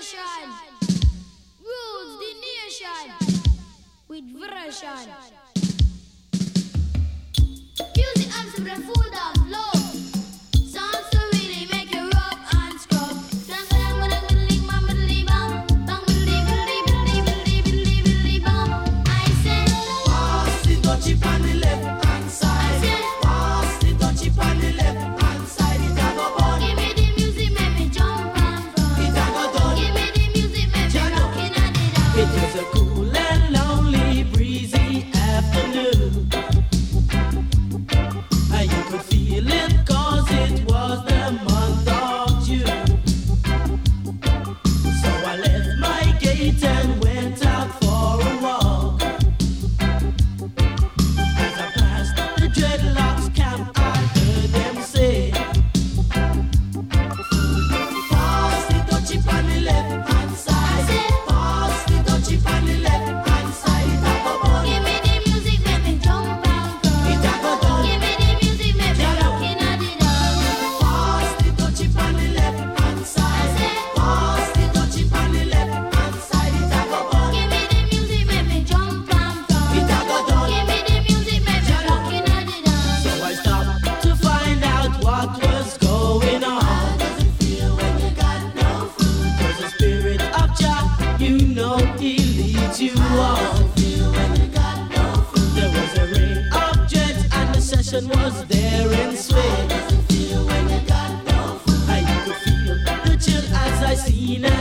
generation rules the nation with version. Music and some food of love. Songs to really make you rub and scrub. I say, pass the touchy on the left hand side. Pass the touchy on the left hand side. It a go bun. give me the music, make me jump and run. It a go done. Give me the music, make me rockin' at the dance. It was a cool and lonely, breezy afternoon. And you could feel it 'cause it was the month of June. So I left my gate and went out for a walk. As I passed the dreadlocks camp, I heard them say, pass the touchy on the left hand side. Pass the touchy on the left hand side. It a go bun. Give me the music, make me jump and run. It a go done. Give me the music, make me rockin' at the dance. Pass the touchy on the left hand side. Pass the touchy on the left hand side. It a go bun. Give me the music, make me jump and run. It a go done. Give me the music, make me rockin' at the dance. So I stopped to find out what was going on. How does it feel when you got no food? 'Cause the spirit of Jah, you know He leads you on. How does it feel when you got no food? There was a ring of jets and the session was there in swing. How does it feel when you got no food? And you could feel the chill as I seen